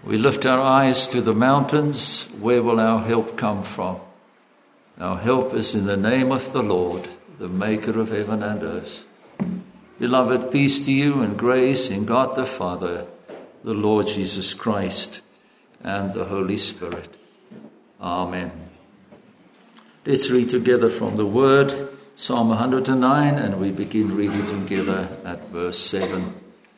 We lift our eyes to the mountains. Where will our help come from? Our help is in the name of the Lord, the maker of heaven and earth. Beloved, peace to you and grace in God the Father, the Lord Jesus Christ, and the Holy Spirit. Amen. Let's read together from the Word, Psalm 109, and we begin reading together at verse 7.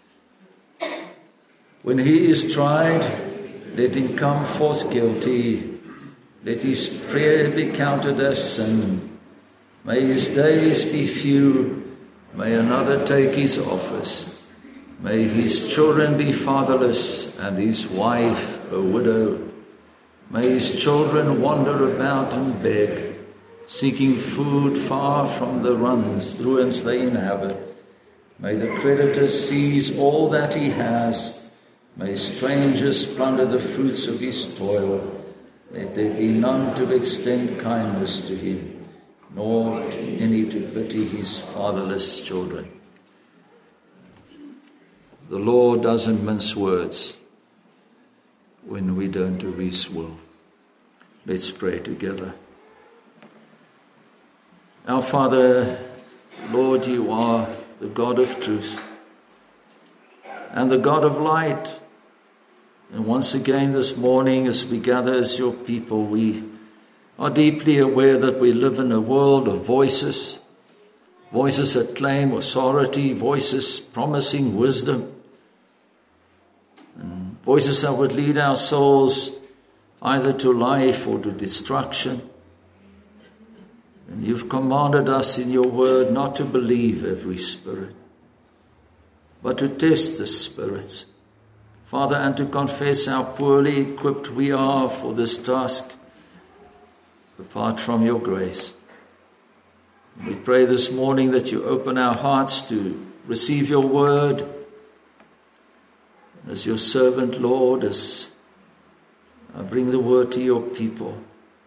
When he is tried, let him come forth guilty. Let his prayer be counted as sin. May his days be few. May another take his office. May his children be fatherless and his wife a widow. May his children wander about and beg, seeking food far from the ruins they inhabit. May the creditor seize all that he has. May strangers plunder the fruits of his toil. Let there be none to extend kindness to him, nor any to pity his fatherless children. The Lord doesn't mince words when we don't do his will. Let's pray together. Our Father, Lord, you are the God of truth and the God of light. And once again this morning, as we gather as your people, we are deeply aware that we live in a world of voices that claim authority, voices promising wisdom, and voices that would lead our souls either to life or to destruction. And you've commanded us in your word not to believe every spirit, but to test the spirits, Father, and to confess how poorly equipped we are for this task apart from your grace. We pray this morning that you open our hearts to receive your word. As your servant, Lord, as I bring the word to your people,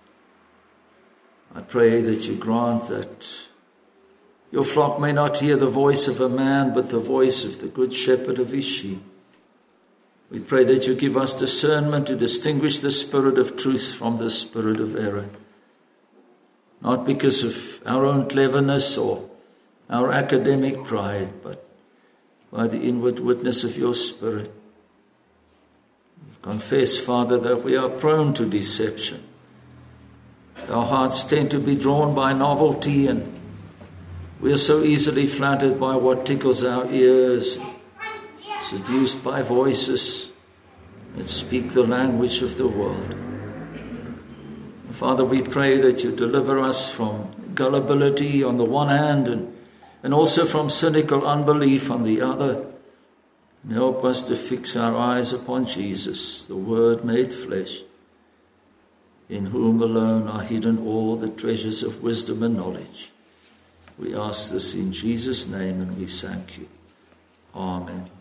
I pray that you grant that your flock may not hear the voice of a man, but the voice of the good shepherd of his sheep. We pray that you give us discernment to distinguish the spirit of truth from the spirit of error, not because of our own cleverness or our academic pride, but by the inward witness of your Spirit. We confess, Father, that we are prone to deception. Our hearts tend to be drawn by novelty, and we are so easily flattered by what tickles our ears, seduced by voices that speak the language of the world. Father, we pray that you deliver us from gullibility on the one hand and also from cynical unbelief on the other, and help us to fix our eyes upon Jesus, the Word made flesh, in whom alone are hidden all the treasures of wisdom and knowledge. We ask this in Jesus' name, and we thank you. Amen.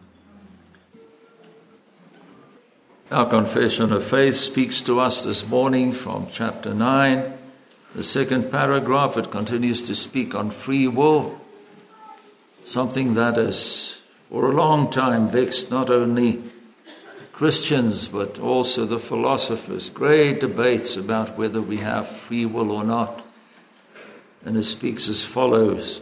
Our confession of faith speaks to us this morning from chapter 9. The second paragraph, it continues to speak on free will, something that has for a long time vexed not only Christians but also the philosophers. Great debates about whether we have free will or not. And it speaks as follows.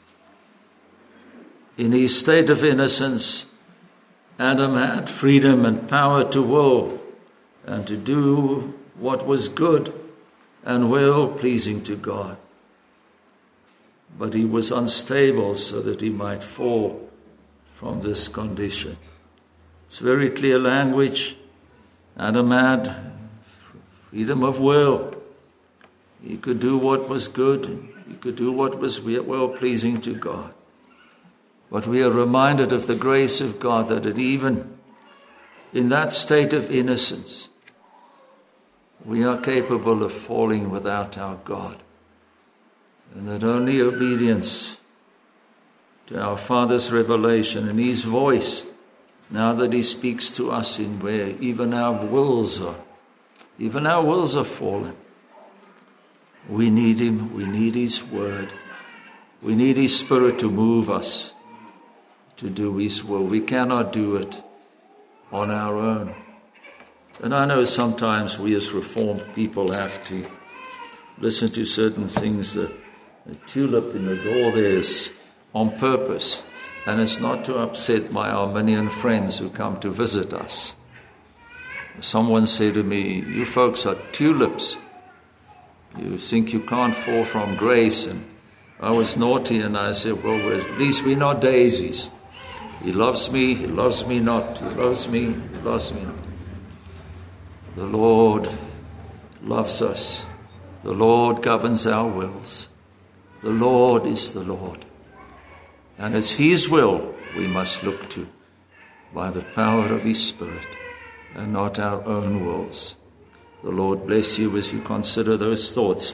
In his state of innocence, Adam had freedom and power to will and to do what was good and well pleasing to God. But he was unstable so that he might fall from this condition. It's very clear language. Adam had freedom of will. He could do what was good. He could do what was well pleasing to God. But we are reminded of the grace of God that even in that state of innocence, we are capable of falling without our God. And that only obedience to our Father's revelation and his voice, now that he speaks to us in where even our wills are fallen. We need him. We need his word. We need his Spirit to move us to do his will. We cannot do it on our own. And I know sometimes we as Reformed people have to listen to certain things. The tulip in the door there is on purpose, and it's not to upset my Arminian friends who come to visit us. Someone said to me, "You folks are tulips. You think you can't fall from grace." And I was naughty, and I said, "Well, at least we're not daisies. He loves me not. He loves me not." The Lord loves us. The Lord governs our wills. The Lord is the Lord. And it's His will we must look to by the power of His Spirit and not our own wills. The Lord bless you as you consider those thoughts.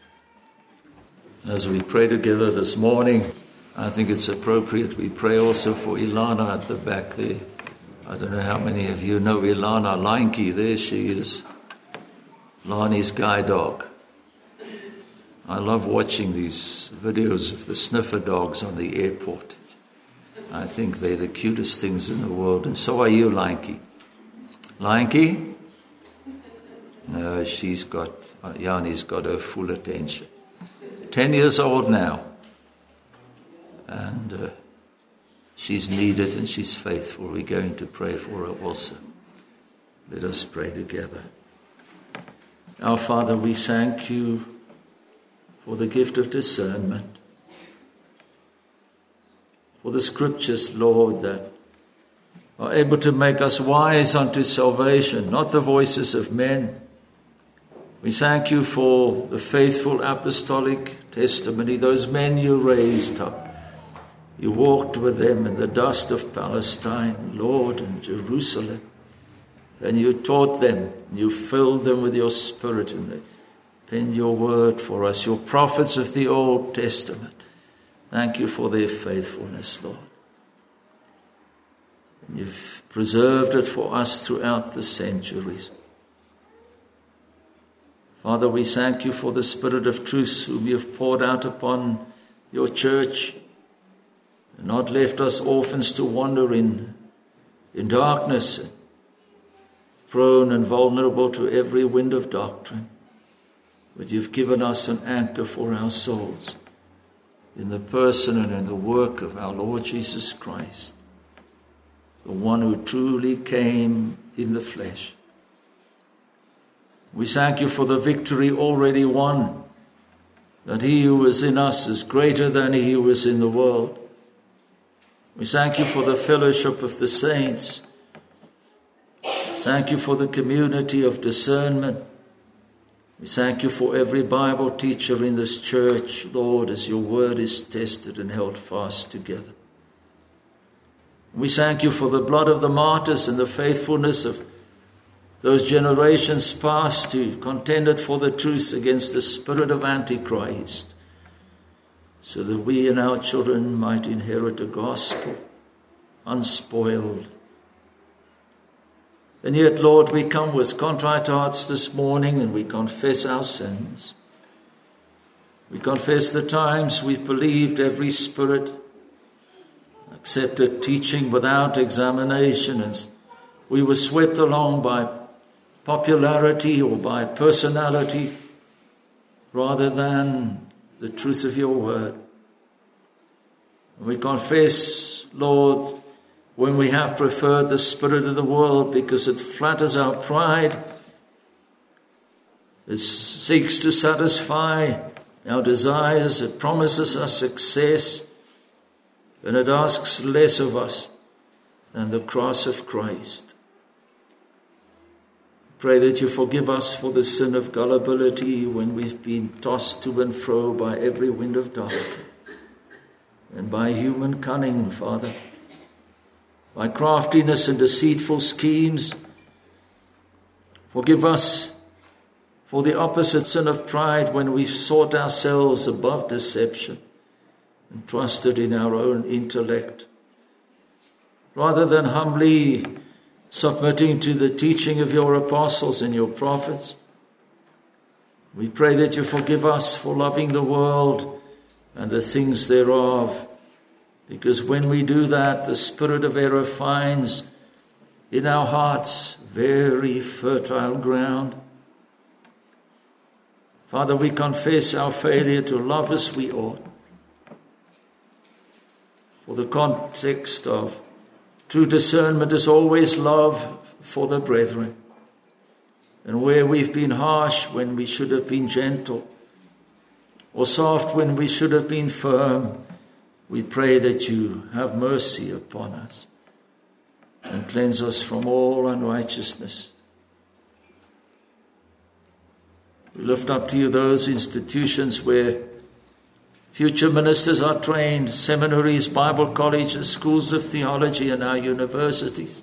As we pray together this morning, I think it's appropriate we pray also for Ilana at the back there. I don't know how many of you know Ilana Leinke. There she is. Lani's guide dog. I love watching these videos of the sniffer dogs on the airport. I think they're the cutest things in the world. And so are you, Leinke. Leinke? No, Yanni's got her full attention. 10 years old now. And she's needed and she's faithful. We're going to pray for her also. Let us pray together. Our Father, we thank you for the gift of discernment, for the scriptures, Lord, that are able to make us wise unto salvation, not the voices of men. We thank you for the faithful apostolic testimony, those men you raised up. You walked with them in the dust of Palestine, Lord, and Jerusalem. And you taught them, you filled them with your Spirit, and they penned your word for us, your prophets of the Old Testament. Thank you for their faithfulness, Lord. And you've preserved it for us throughout the centuries. Father, we thank you for the Spirit of truth whom you've poured out upon your church, and not left us orphans to wander in darkness, prone and vulnerable to every wind of doctrine. But you've given us an anchor for our souls in the person and in the work of our Lord Jesus Christ, the one who truly came in the flesh. We thank you for the victory already won, that he who is in us is greater than he who is in the world. We thank you for the fellowship of the saints. Thank you for the community of discernment. We thank you for every Bible teacher in this church, Lord, as your word is tested and held fast together. We thank you for the blood of the martyrs and the faithfulness of those generations past who contended for the truth against the spirit of Antichrist, so that we and our children might inherit a gospel unspoiled. And yet, Lord, we come with contrite hearts this morning and we confess our sins. We confess the times we've believed every spirit, accepted teaching without examination, and we were swept along by popularity or by personality rather than the truth of your word. We confess, Lord, when we have preferred the spirit of the world because it flatters our pride, it seeks to satisfy our desires, it promises us success, and it asks less of us than the cross of Christ. Pray that you forgive us for the sin of gullibility when we've been tossed to and fro by every wind of doctrine and by human cunning, Father, by craftiness and deceitful schemes. Forgive us for the opposite sin of pride when we've sought ourselves above deception and trusted in our own intellect, rather than humbly submitting to the teaching of your apostles and your prophets. We pray that you forgive us for loving the world and the things thereof, because when we do that, the spirit of error finds in our hearts very fertile ground. Father, we confess our failure to love as we ought. For the context of true discernment is always love for the brethren. And where we've been harsh when we should have been gentle, or soft when we should have been firm, we pray that you have mercy upon us and cleanse us from all unrighteousness. We lift up to you those institutions where future ministers are trained, seminaries, Bible colleges, schools of theology, and our universities.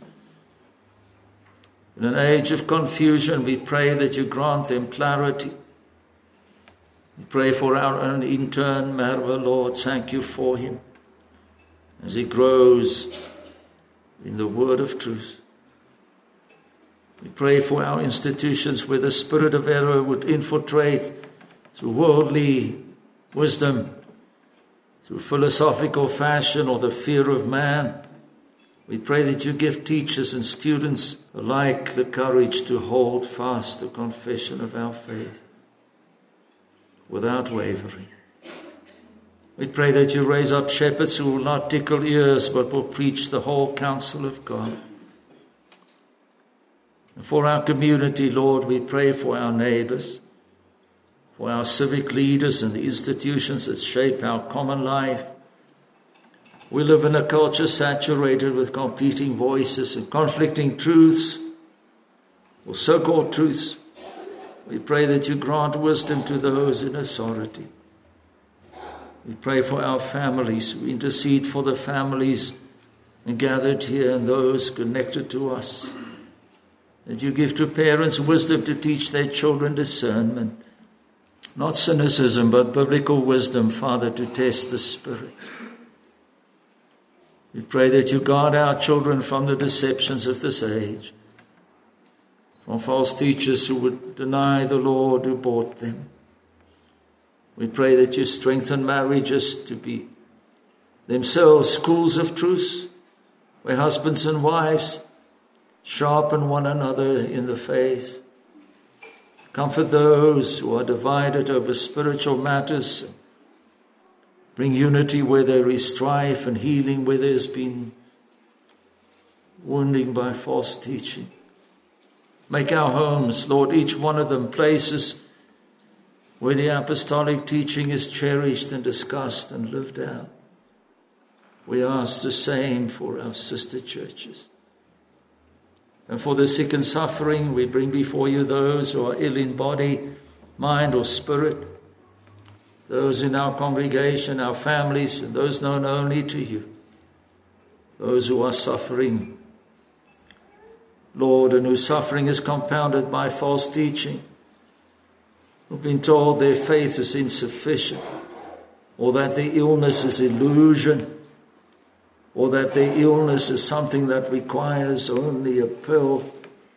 In an age of confusion, we pray that you grant them clarity. We pray for our own intern, Merva, Lord. Thank you for him as he grows in the word of truth. We pray for our institutions where the spirit of error would infiltrate through worldly wisdom, through philosophical fashion or the fear of man. We pray that you give teachers and students alike the courage to hold fast the confession of our faith without wavering. We pray that you raise up shepherds who will not tickle ears but will preach the whole counsel of God. And for our community, Lord, we pray for our neighbors, for our civic leaders and the institutions that shape our common life. We live in a culture saturated with competing voices and conflicting truths, or so-called truths. We pray that you grant wisdom to those in authority. We pray for our families. We intercede for the families gathered here and those connected to us. That you give to parents wisdom to teach their children discernment. Not cynicism, but biblical wisdom, Father, to test the Spirit. We pray that you guard our children from the deceptions of this age, from false teachers who would deny the Lord who bought them. We pray that you strengthen marriages to be themselves schools of truth, where husbands and wives sharpen one another in the faith. Comfort those who are divided over spiritual matters. Bring unity where there is strife and healing where there has been wounding by false teaching. Make our homes, Lord, each one of them places where the apostolic teaching is cherished and discussed and lived out. We ask the same for our sister churches. And for the sick and suffering, we bring before you those who are ill in body, mind, or spirit, those in our congregation, our families, and those known only to you, those who are suffering, Lord, and whose suffering is compounded by false teaching, who've been told their faith is insufficient, or that their illness is illusion, or that their illness is something that requires only a pill,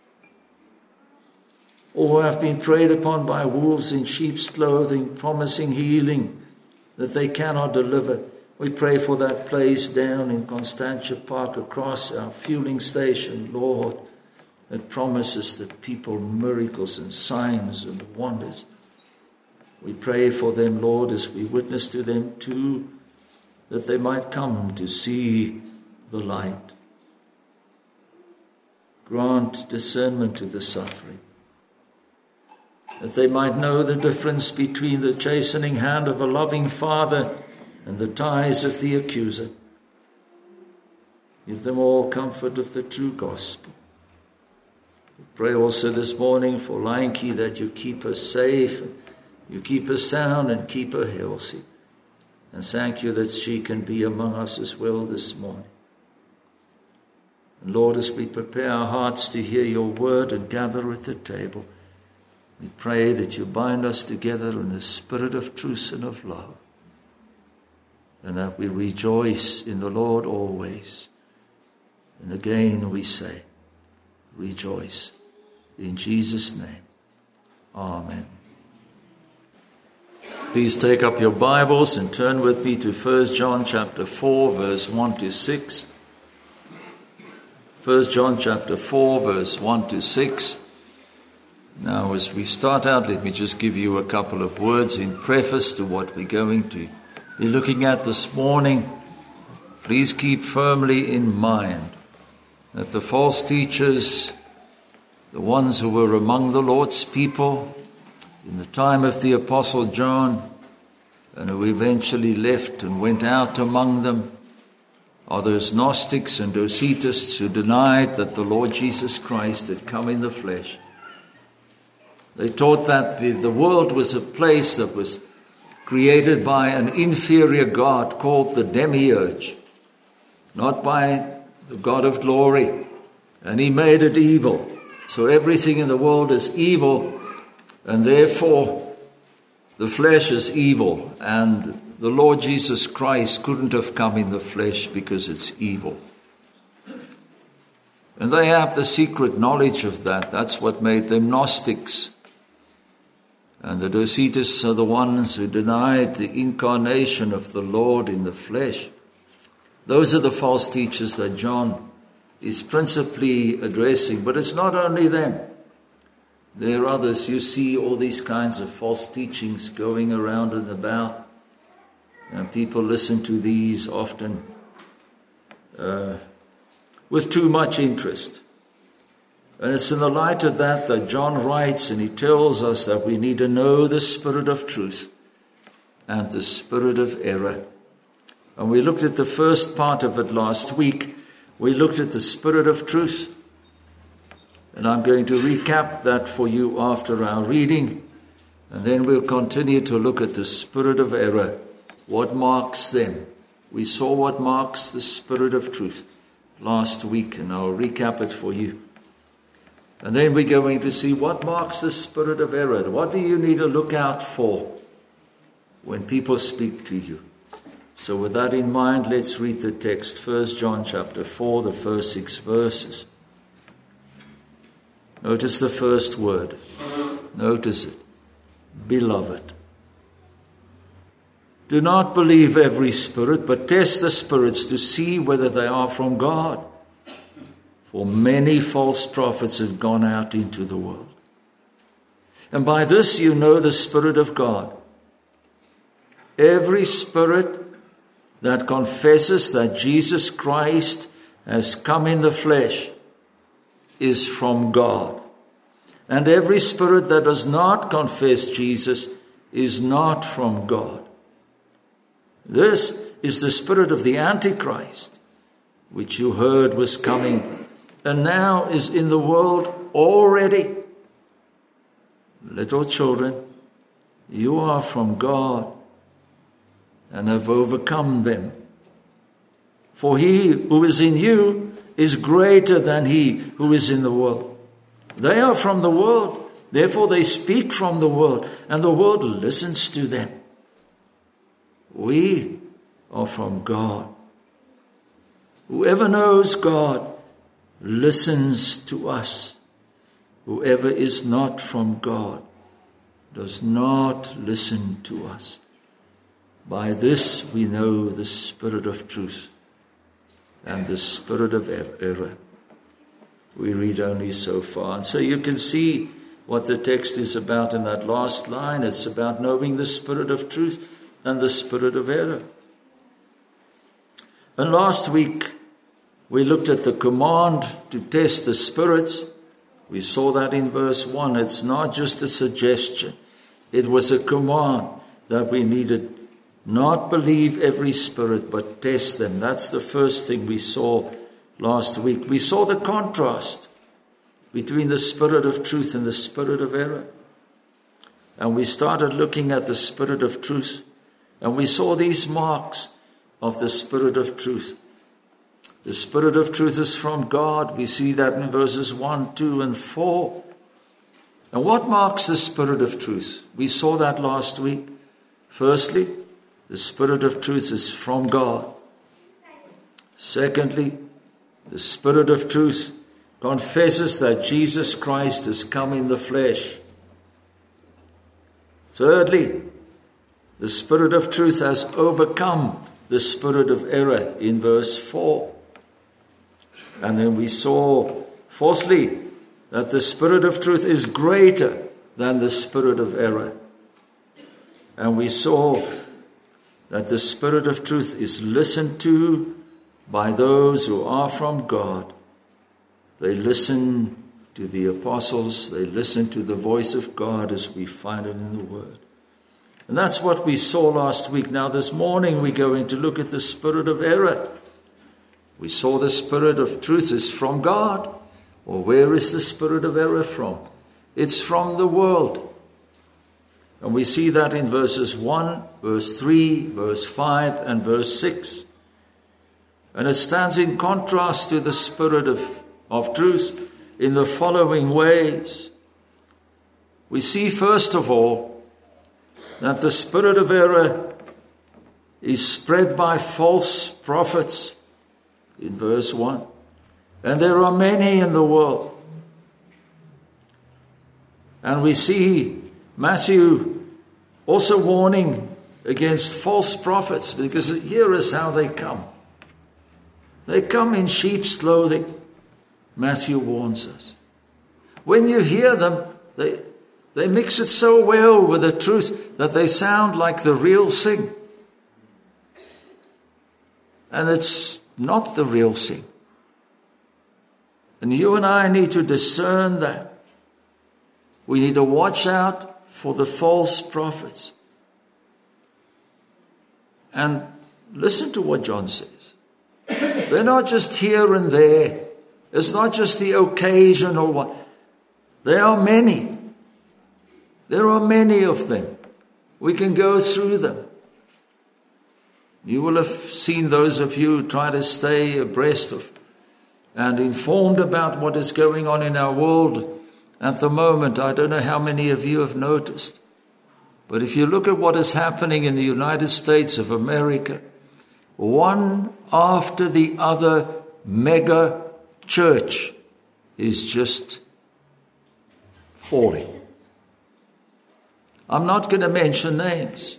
or have been preyed upon by wolves in sheep's clothing, promising healing that they cannot deliver. We pray for that place down in Constantia Park across our fueling station, Lord, that promises the people miracles and signs and wonders. We pray for them, Lord, as we witness to them too, that they might come to see the light. Grant discernment to the suffering, that they might know the difference between the chastening hand of a loving Father and the ties of the accuser. Give them all comfort of the true gospel. We pray also this morning for Leinke, that you keep her safe, you keep her sound and keep her healthy. And thank you that she can be among us as well this morning. And Lord, as we prepare our hearts to hear your word and gather at the table, we pray that you bind us together in the spirit of truth and of love, and that we rejoice in the Lord always. And again we say, rejoice. In Jesus' name, amen. Please take up your Bibles and turn with me to 1 John chapter 4, verse 1 to 6. 1 John chapter 4, verse 1 to 6. Now, as we start out, let me just give you a couple of words in preface to what we're going to be looking at this morning. Please keep firmly in mind that the false teachers, the ones who were among the Lord's people in the time of the Apostle John, and who eventually left and went out among them, are those Gnostics and Docetists who denied that the Lord Jesus Christ had come in the flesh. They taught that the world was a place that was created by an inferior God called the Demiurge, not by the God of glory. And he made it evil. So everything in the world is evil, and therefore the flesh is evil. And the Lord Jesus Christ couldn't have come in the flesh because it's evil. And they have the secret knowledge of that. That's what made them Gnostics. And the Docetists are the ones who denied the incarnation of the Lord in the flesh. Those are the false teachers that John is principally addressing. But it's not only them. There are others. You see all these kinds of false teachings going around and about. And people listen to these often with too much interest. And it's in the light of that John writes, and he tells us that we need to know the spirit of truth and the spirit of error. And we looked at the first part of it last week. We looked at the spirit of truth. And I'm going to recap that for you after our reading. And then we'll continue to look at the spirit of error. What marks them? We saw what marks the spirit of truth last week, and I'll recap it for you. And then we're going to see what marks the spirit of error. What do you need to look out for when people speak to you? So with that in mind, let's read the text. 1 John chapter 4, the first 6 verses. Notice the first word. Notice it. Beloved. Do not believe every spirit, but test the spirits to see whether they are from God. For many false prophets have gone out into the world. And by this you know the Spirit of God. Every spirit that confesses that Jesus Christ has come in the flesh is from God. And every spirit that does not confess Jesus is not from God. This is the spirit of the Antichrist, which you heard was coming, and now is in the world already. Little children, you are from God and have overcome them. For he who is in you is greater than he who is in the world. They are from the world, therefore they speak from the world, and the world listens to them. We are from God. Whoever knows God listens to us. Whoever is not from God does not listen to us. By this we know the spirit of truth and the spirit of error. We read only so far. And so you can see what the text is about in that last line. It's about knowing the spirit of truth and the spirit of error. And last week, we looked at the command to test the spirits. We saw that in verse 1. It's not just a suggestion. It was a command that we needed not believe every spirit, but test them. That's the first thing we saw last week. We saw the contrast between the spirit of truth and the spirit of error. And we started looking at the spirit of truth. And we saw these marks of the spirit of truth. The spirit of truth is from God. We see that in verses 1, 2, and 4. And what marks the spirit of truth? We saw that last week. Firstly, the spirit of truth is from God. Secondly, the spirit of truth confesses that Jesus Christ has come in the flesh. Thirdly, the spirit of truth has overcome the spirit of error in verse 4. And then we saw, fourthly, that the Spirit of truth is greater than the spirit of error. And we saw that the Spirit of truth is listened to by those who are from God. They listen to the apostles. They listen to the voice of God as we find it in the Word. And that's what we saw last week. Now this morning we're going to look at the spirit of error. We saw the Spirit of truth is from God. Well, where is the spirit of error from? It's from the world. And we see that in verses 1, verse 3, verse 5, and verse 6. And it stands in contrast to the Spirit of truth in the following ways. We see, first of all, that the spirit of error is spread by false prophets in verse 1. And there are many in the world. And we see Matthew also warning against false prophets, because here is how they come. They come in sheep's clothing, Matthew warns us. When you hear them, they mix it so well with the truth that they sound like the real thing. And it's not the real thing. And you and I need to discern that. We need to watch out for the false prophets. And listen to what John says. They're not just here and there. It's not just the occasional one. There are many. There are many of them. We can go through them. You will have seen those of you who try to stay abreast of and informed about what is going on in our world at the moment. I don't know how many of you have noticed. But if you look at what is happening in the United States of America, one after the other mega church is just falling. I'm not going to mention names.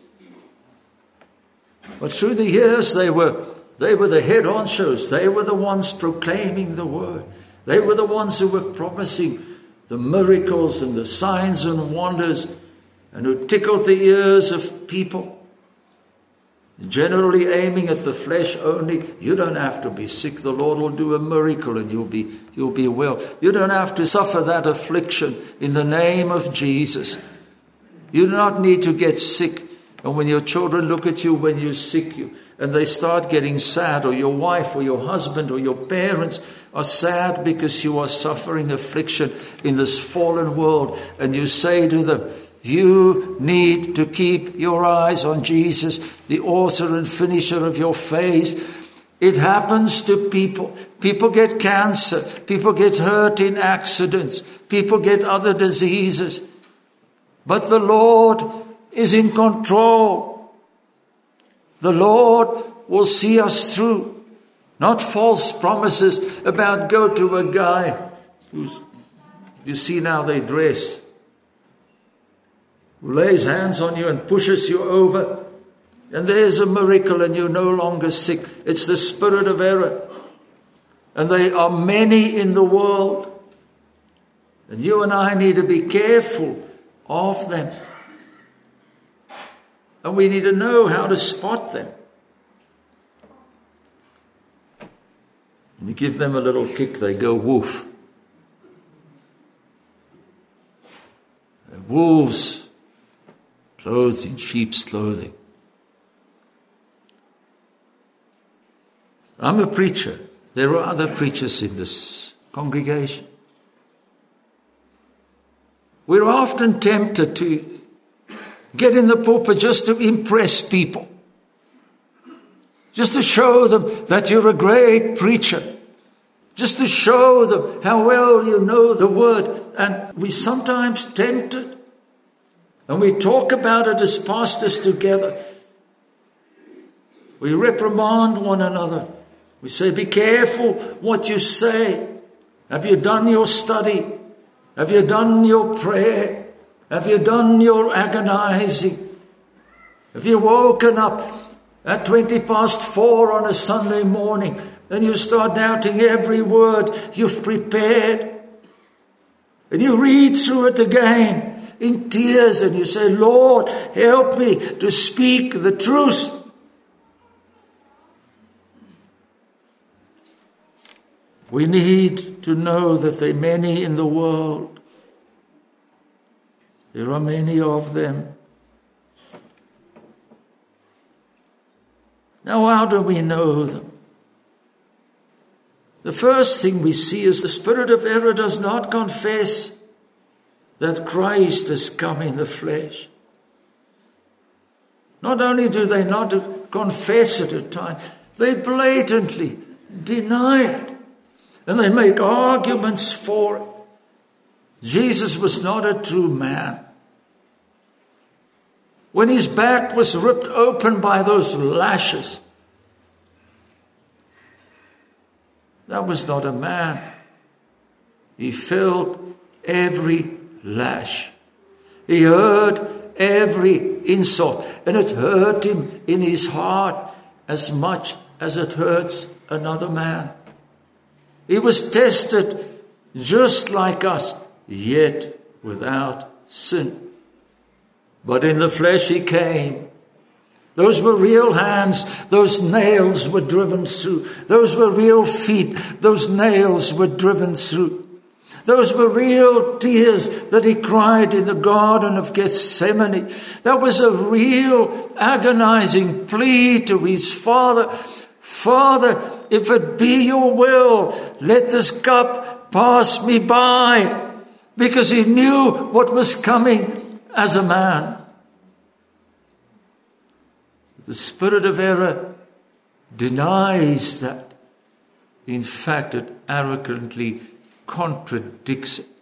But through the years, they were the head honchos. They were the ones proclaiming the word. They were the ones who were promising the miracles and the signs and wonders, and who tickled the ears of people, generally aiming at the flesh only. You don't have to be sick. The Lord will do a miracle and you'll be well. You don't have to suffer that affliction in the name of Jesus. You do not need to get sick. And when your children look at you when you're sick, and they start getting sad, or your wife or your husband or your parents are sad because you are suffering affliction in this fallen world, and you say to them, you need to keep your eyes on Jesus, the author and finisher of your faith. It happens to people. People get cancer. People get hurt in accidents. People get other diseases. But the Lord is in control. The Lord will see us through. Not false promises about go to a guy who's, you see now they dress, who lays hands on you and pushes you over, and there's a miracle and you're no longer sick. It's the spirit of error. And there are many in the world. And you and I need to be careful of them. And we need to know how to spot them. And you give them a little kick, they go woof. They're wolves clothed in sheep's clothing. I'm a preacher. There are other preachers in this congregation. We're often tempted to get in the pulpit just to impress people. Just to show them that you're a great preacher. Just to show them how well you know the word. And we sometimes tempted. And we talk about it as pastors together. We reprimand one another. We say, be careful what you say. Have you done your study? Have you done your prayer? Have you done your agonizing? Have you woken up at 4:20 on a Sunday morning, and you start doubting every word you've prepared. And you read through it again in tears and you say, Lord, help me to speak the truth. We need to know that there are many in the world. There are many of them. Now, how do we know them? The first thing we see is the spirit of error does not confess that Christ has come in the flesh. Not only do they not confess it at times, they blatantly deny it. And they make arguments for it. Jesus was not a true man. When his back was ripped open by those lashes, that was not a man. He felt every lash. He heard every insult, and it hurt him in his heart as much as it hurts another man. He was tested just like us, yet without sin. But in the flesh he came. Those were real hands. Those nails were driven through. Those were real feet. Those nails were driven through. Those were real tears that he cried in the Garden of Gethsemane. That was a real agonizing plea to his Father. Father, if it be your will, let this cup pass me by. Because he knew what was coming as a man. The spirit of error denies that. In fact, it arrogantly contradicts it.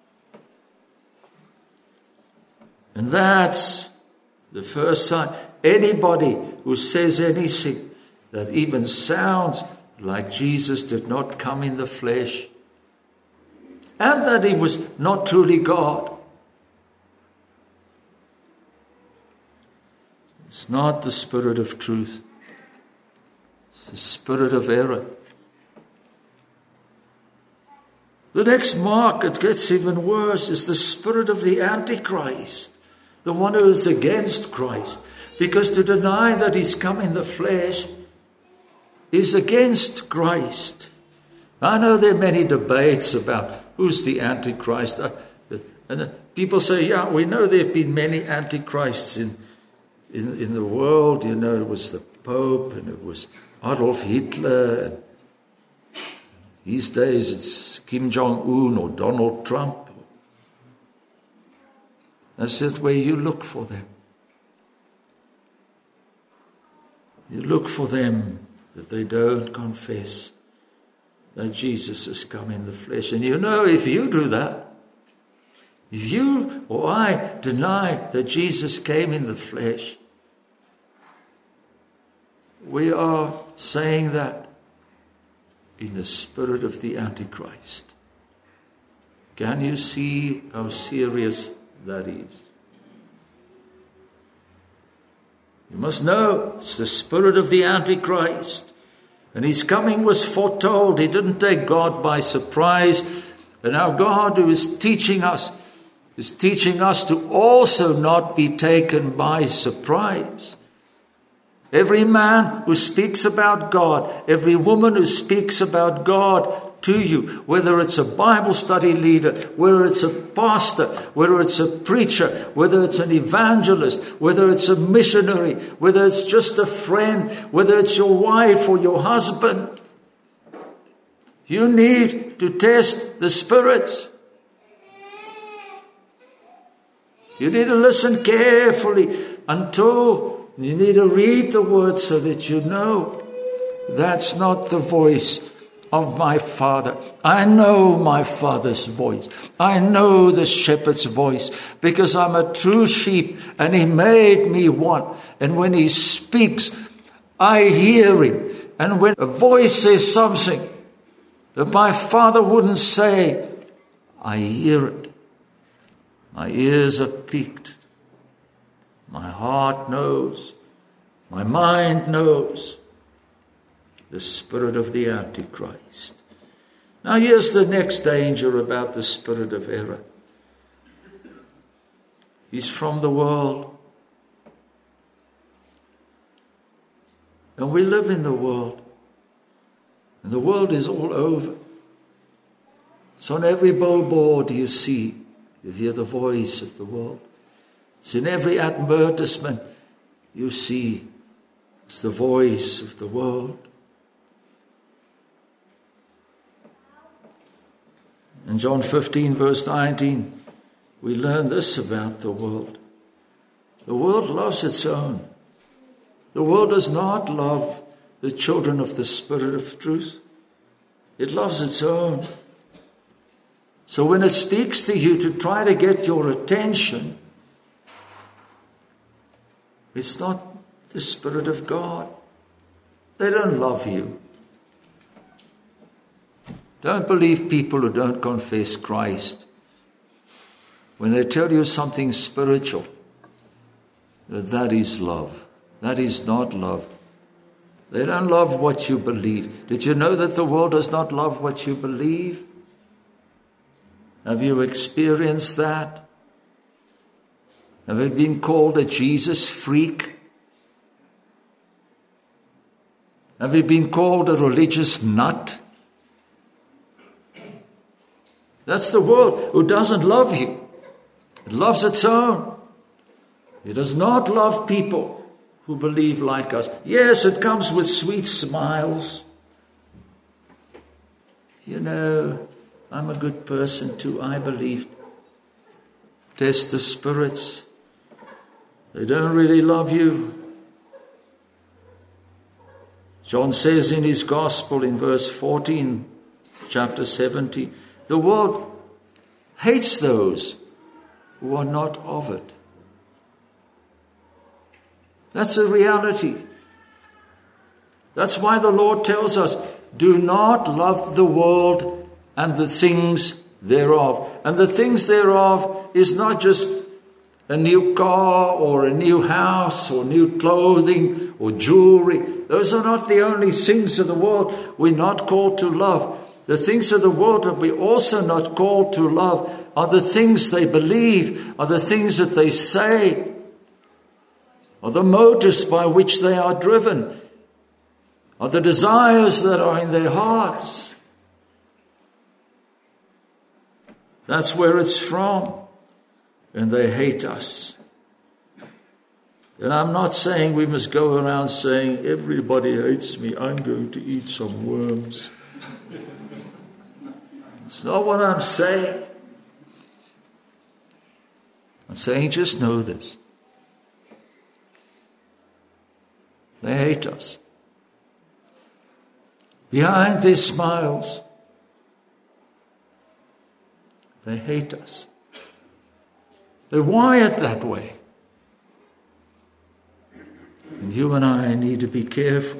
And that's the first sign. Anybody who says anything that even sounds like Jesus did not come in the flesh, and that he was not truly God, it's not the spirit of truth. It's the spirit of error. The next mark, it gets even worse, is the spirit of the Antichrist, the one who is against Christ. Because to deny that he's come in the flesh is against Christ. I know there are many debates about who's the Antichrist. And people say, yeah, we know there have been many Antichrists in the world. You know, it was the Pope and it was Adolf Hitler. And these days it's Kim Jong-un or Donald Trump. That's the way you look for them. You look for them that they don't confess that Jesus has come in the flesh. And you know, if you do that, if you or I deny that Jesus came in the flesh, we are saying that in the spirit of the Antichrist. Can you see how serious that is? You must know it's the spirit of the Antichrist. And his coming was foretold. He didn't take God by surprise. And our God, who is teaching us to also not be taken by surprise. Every man who speaks about God, every woman who speaks about God to you, whether it's a Bible study leader, whether it's a pastor, whether it's a preacher, whether it's an evangelist, whether it's a missionary, whether it's just a friend, whether it's your wife or your husband, you need to test the spirits. You need to listen carefully until you need to read the word so that you know that's not the voice of my Father. I know my Father's voice. I know the shepherd's voice because I'm a true sheep and he made me one. And when he speaks, I hear him. And when a voice says something that my Father wouldn't say, I hear it. My ears are piqued. My heart knows. My mind knows. the spirit of the Antichrist. Now here's the next danger about the spirit of error. He's from the world. And we live in the world. And the world is all over. It's on every billboard you see. You hear the voice of the world. It's in every advertisement you see. It's the voice of the world. In John 15, verse 19, we learn this about the world. The world loves its own. The world does not love the children of the Spirit of truth. It loves its own. So when it speaks to you to try to get your attention, it's not the Spirit of God. They don't love you. Don't believe people who don't confess Christ. When they tell you something spiritual, that is love. That is not love. They don't love what you believe. Did you know that the world does not love what you believe? Have you experienced that? Have you been called a Jesus freak? Have you been called a religious nut? That's the world who doesn't love you. It loves its own. It does not love people who believe like us. Yes, it comes with sweet smiles. You know, I'm a good person too. I believe. Test the spirits. They don't really love you. John says in his gospel in verse 14, chapter 17, the world hates those who are not of it. That's a reality. That's why the Lord tells us, do not love the world and the things thereof. And the things thereof is not just a new car or a new house or new clothing or jewelry. Those are not the only things of the world we're not called to love. The things of the world that we're also not called to love are the things they believe, are the things that they say, are the motives by which they are driven, are the desires that are in their hearts. That's where it's from. And they hate us. And I'm not saying we must go around saying, everybody hates me, I'm going to eat some worms. It's not what I'm saying. I'm saying just know this. They hate us. Behind their smiles, they hate us. They're wired that way. And you and I need to be careful.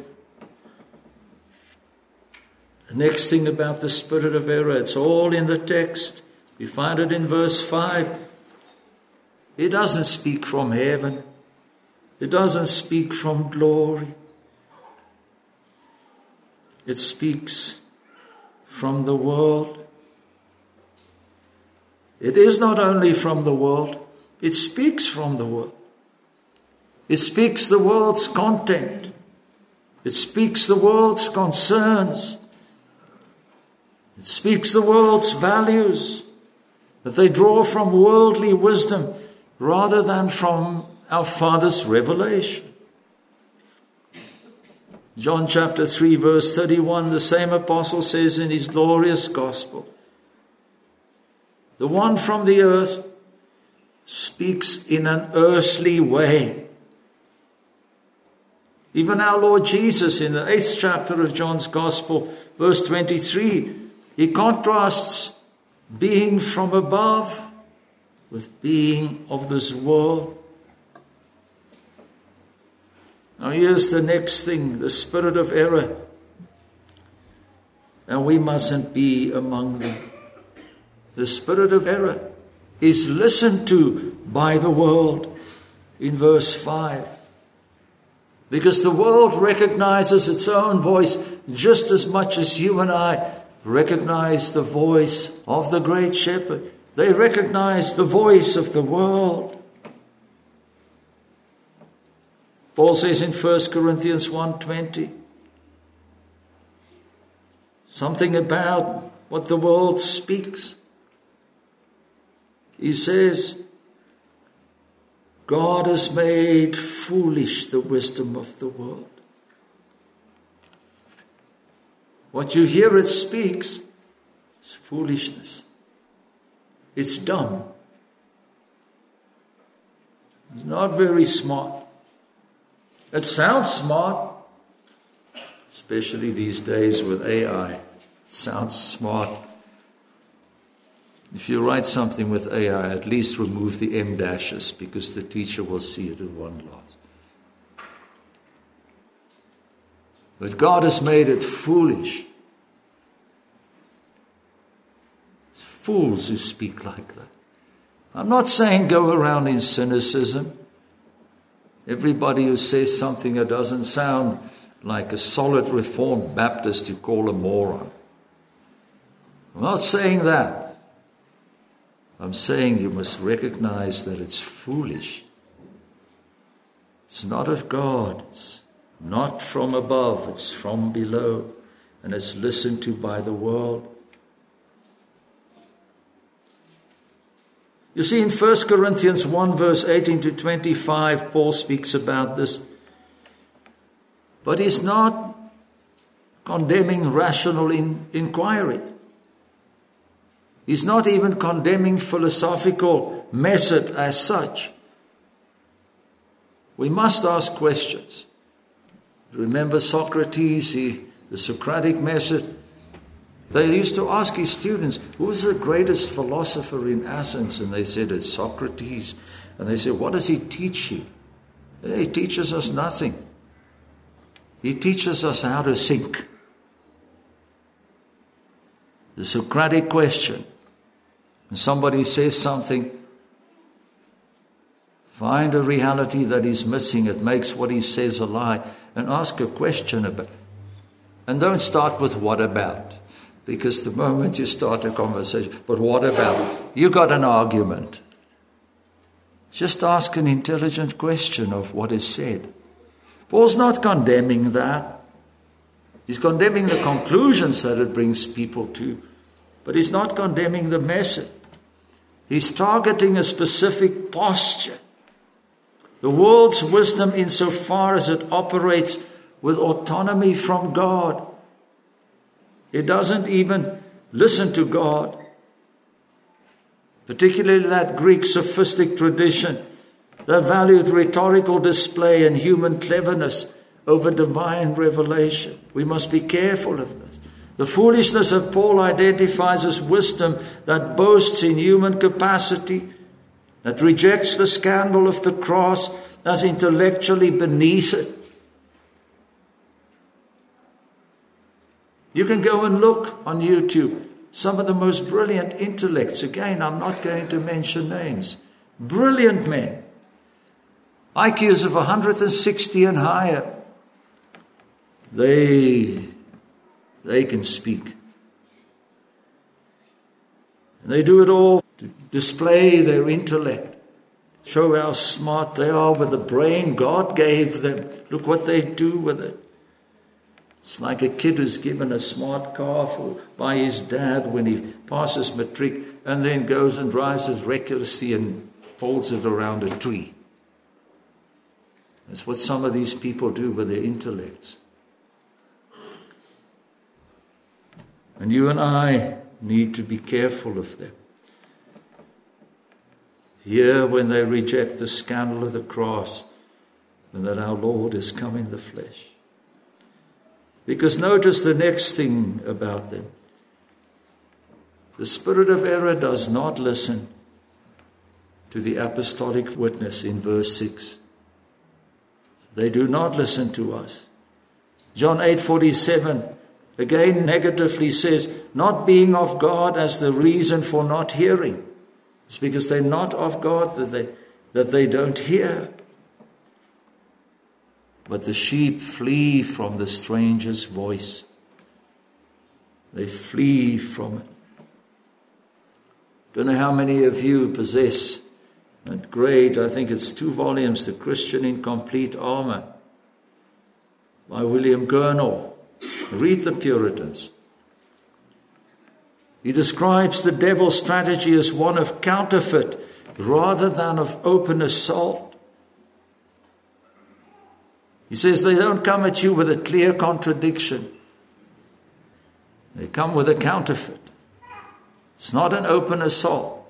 The next thing about the spirit of error, it's all in the text. We find it in verse 5. It doesn't speak from heaven. It doesn't speak from glory. It speaks from the world. It is not only from the world, it speaks from the world. It speaks the world's content. It speaks the world's concerns. It speaks the world's values, that they draw from worldly wisdom rather than from our Father's revelation. John chapter 3 verse 31, the same apostle says in his glorious gospel, the one from the earth speaks in an earthly way. Even our Lord Jesus in the 8th chapter of John's Gospel, verse 23, he contrasts being from above with being of this world. Now here's the next thing, the spirit of error. And we mustn't be among them. The spirit of error is listened to by the world in verse 5. Because the world recognizes its own voice just as much as you and I recognize the voice of the great shepherd. They recognize the voice of the world. Paul says in 1 Corinthians 1:20, something about what the world speaks. He says, God has made foolish the wisdom of the world. What you hear it speaks is foolishness. It's dumb. It's not very smart. It sounds smart, especially these days with AI. It sounds smart. If you write something with AI, at least remove the M dashes, because the teacher will see it in one glance. But God has made it foolish. It's fools who speak like that. I'm not saying go around in cynicism. Everybody who says something that doesn't sound like a solid Reformed Baptist you call a moron. I'm not saying that. I'm saying you must recognize that it's foolish. It's not of God. It's not from above. It's from below. And it's listened to by the world. You see, in 1 Corinthians 1 verse 18 to 25, Paul speaks about this. But he's not condemning rational inquiry. He's not even condemning philosophical method as such. We must ask questions. Remember Socrates, the Socratic method? They used to ask his students, who is the greatest philosopher in Athens? And they said, it's Socrates. And they said, what does he teach you? He teaches us nothing. He teaches us how to think. The Socratic question. When somebody says something, find a reality that is missing. It makes what he says a lie. And ask a question about it. And don't start with what about. Because the moment you start a conversation, but what about? You got an argument. Just ask an intelligent question of what is said. Paul's not condemning that. He's condemning the conclusions that it brings people to. But he's not condemning the method. He's targeting a specific posture. The world's wisdom insofar as it operates with autonomy from God. It doesn't even listen to God. Particularly that Greek sophistic tradition that valued rhetorical display and human cleverness over divine revelation. We must be careful of this. The foolishness of Paul identifies as wisdom that boasts in human capacity, that rejects the scandal of the cross as intellectually beneath it. You can go and look on YouTube. Some of the most brilliant intellects. Again, I'm not going to mention names. Brilliant men. IQs of 160 and higher. They can speak. And they do it all to display their intellect. Show how smart they are with the brain God gave them. Look what they do with it. It's like a kid who's given a smart car by his dad when he passes matric and then goes and drives it recklessly and folds it around a tree. That's what some of these people do with their intellects. And you and I need to be careful of them. Here, when they reject the scandal of the cross and that our Lord has come in the flesh. Because notice the next thing about them. The spirit of error does not listen to the apostolic witness in verse 6. They do not listen to us. John 8:47 again negatively says, not being of God as the reason for not hearing. It's because they're not of God that they don't hear. but the sheep flee from the stranger's voice. They flee from it. Don't know how many of you possess that great, I think it's 2 volumes, The Christian in Complete Armor by William Gurnall. Read the Puritans. He describes the devil's strategy as one of counterfeit rather than of open assault. He says they don't come at you with a clear contradiction. They come with a counterfeit. It's not an open assault.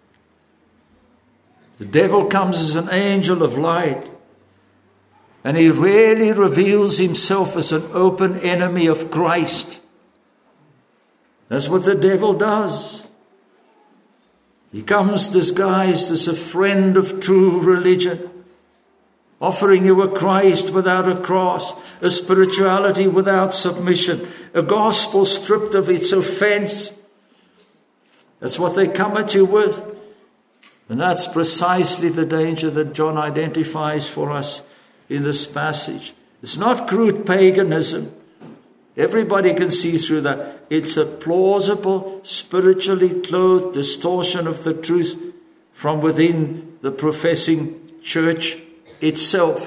The devil comes as an angel of light, and he rarely reveals himself as an open enemy of Christ. That's what the devil does. He comes disguised as a friend of true religion, offering you a Christ without a cross, a spirituality without submission, a gospel stripped of its offense. That's what they come at you with. And that's precisely the danger that John identifies for us in this passage. It's not crude paganism. Everybody can see through that. It's a plausible, spiritually clothed distortion of the truth from within the professing church itself.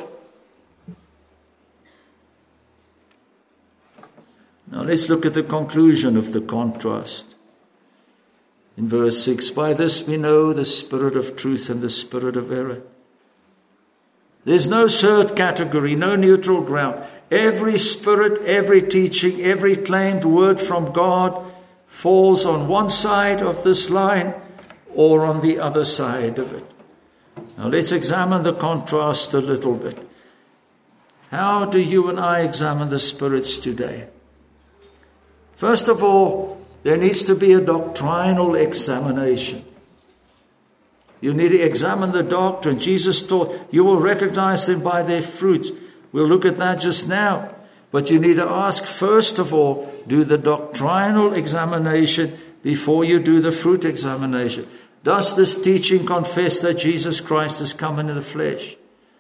Now let's look at the conclusion of the contrast. In verse 6, by this we know the spirit of truth and the spirit of error. There's no third category, no neutral ground. Every spirit, every teaching, every claimed word from God falls on one side of this line or on the other side of it. Now let's examine the contrast a little bit. How do you and I examine the spirits today? First of all, there needs to be a doctrinal examination. You need to examine the doctrine. Jesus taught, you will recognize them by their fruits. We'll look at that just now. But you need to ask, first of all, do the doctrinal examination before you do the fruit examination. Does this teaching confess that Jesus Christ has come in the flesh?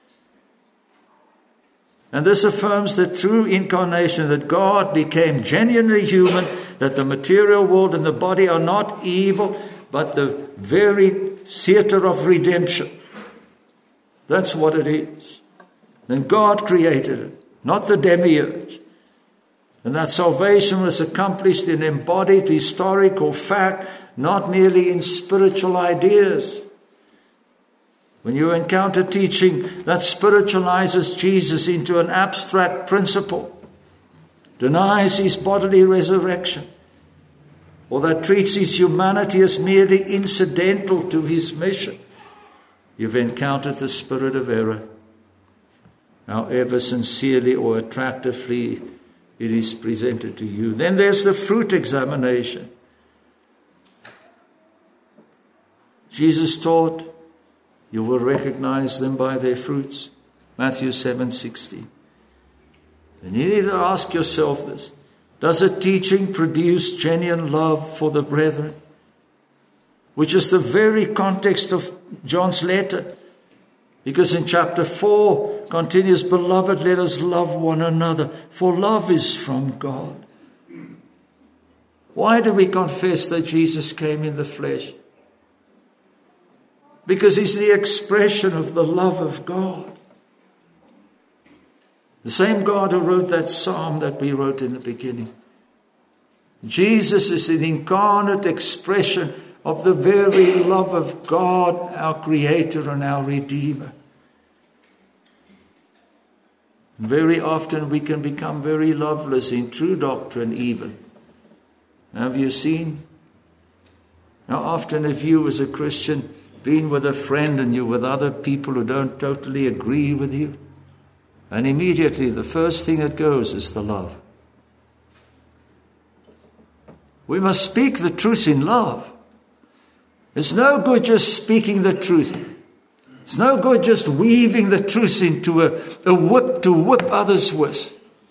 And this affirms the true incarnation, that God became genuinely human, that the material world and the body are not evil, but the very theater of redemption. That's what it is. Then God created it, not the demiurge. And that salvation was accomplished in embodied historical fact, not merely in spiritual ideas. When you encounter teaching that spiritualizes Jesus into an abstract principle, denies his bodily resurrection, or that treats his humanity as merely incidental to his mission, you've encountered the spirit of error. However sincerely or attractively it is presented to you. Then there's the fruit examination. Jesus taught, you will recognize them by their fruits. Matthew 7:16. And you need to ask yourself this. Does a teaching produce genuine love for the brethren? Which is the very context of John's letter. Because in chapter 4 continues, beloved, let us love one another, for love is from God. Why do we confess that Jesus came in the flesh? Because he's the expression of the love of God. The same God who wrote that psalm that we wrote in the beginning. Jesus is the incarnate expression of the very love of God, our Creator and our Redeemer. And very often we can become very loveless in true doctrine even. Have you seen? How often have you as a Christian been with a friend and you're with other people who don't totally agree with you? And immediately the first thing that goes is the love. We must speak the truth in love. It's no good just speaking the truth. It's no good just weaving the truth into a whip to whip others with.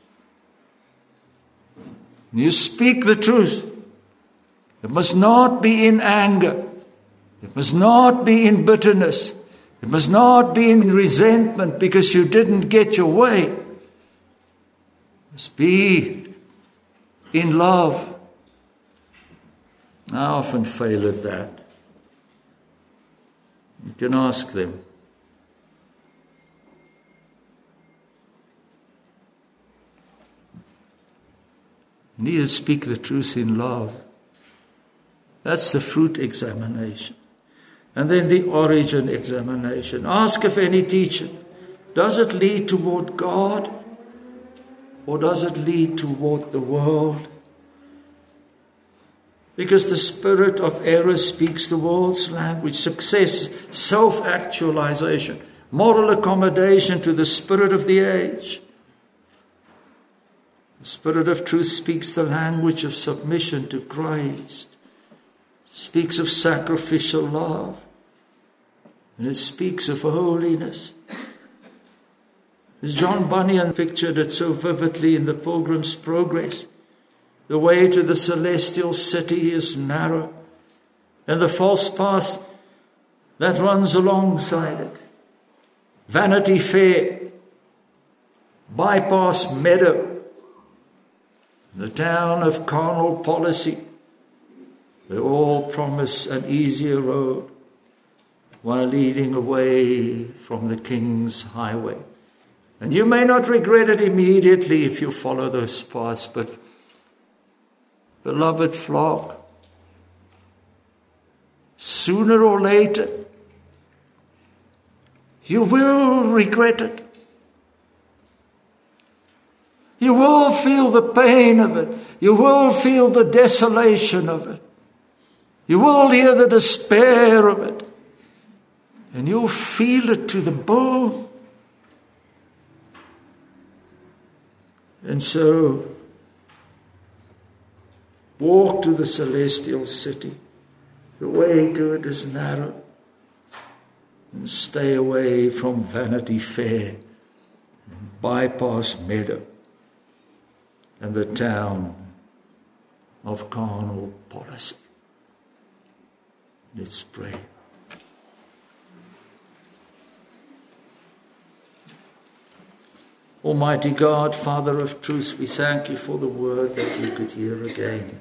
You speak the truth. It must not be in anger. It must not be in bitterness. It must not be in resentment because you didn't get your way. Just be in love. I often fail at that. You can ask them. You need to speak the truth in love. That's the fruit examination. And then the origin examination. Ask of any teacher, does it lead toward God or does it lead toward the world? Because the spirit of error speaks the world's language. Success, self-actualization, moral accommodation to the spirit of the age. The spirit of truth speaks the language of submission to Christ. Speaks of sacrificial love. And it speaks of holiness. As John Bunyan pictured it so vividly in the Pilgrim's Progress, the way to the celestial city is narrow, and the false path that runs alongside it. Vanity Fair, Bypass Meadow, the town of carnal policy. They all promise an easier road while leading away from the King's highway. And you may not regret it immediately if you follow those paths, but beloved flock, sooner or later, you will regret it. You will feel the pain of it. You will feel the desolation of it. You will hear the despair of it. And you'll feel it to the bone. And so, walk to the celestial city. The way to it is narrow. And stay away from Vanity Fair, and Bypass Meadow, and the town of carnal policy. Let's pray. Almighty God, Father of truth, we thank you for the word that we could hear again.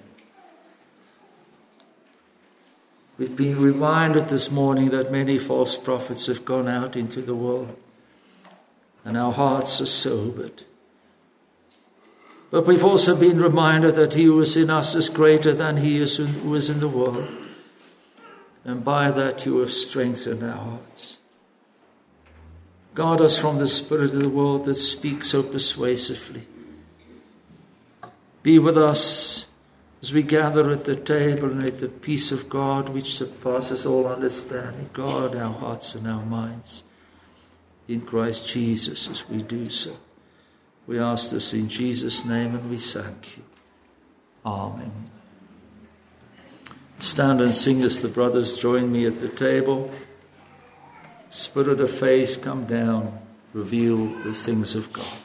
We've been reminded this morning that many false prophets have gone out into the world, and our hearts are sobered. But we've also been reminded that he who is in us is greater than he who is in the world. And by that you have strengthened our hearts. Guard us from the spirit of the world that speaks so persuasively. Be with us as we gather at the table, and let the peace of God, which surpasses all understanding, guard our hearts and our minds in Christ Jesus as we do so. We ask this in Jesus' name, and we thank you. Amen. Stand and sing as the brothers join me at the table. Spirit of faith, come down, reveal the things of God.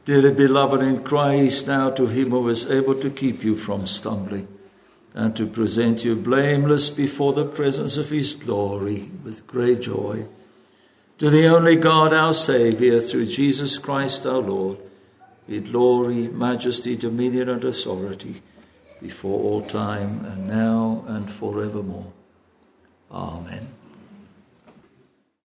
Dearly beloved in Christ, now to him who is able to keep you from stumbling and to present you blameless before the presence of his glory with great joy. To the only God, our Saviour, through Jesus Christ our Lord, be glory, majesty, dominion, and authority before all time, and now and forevermore. Amen.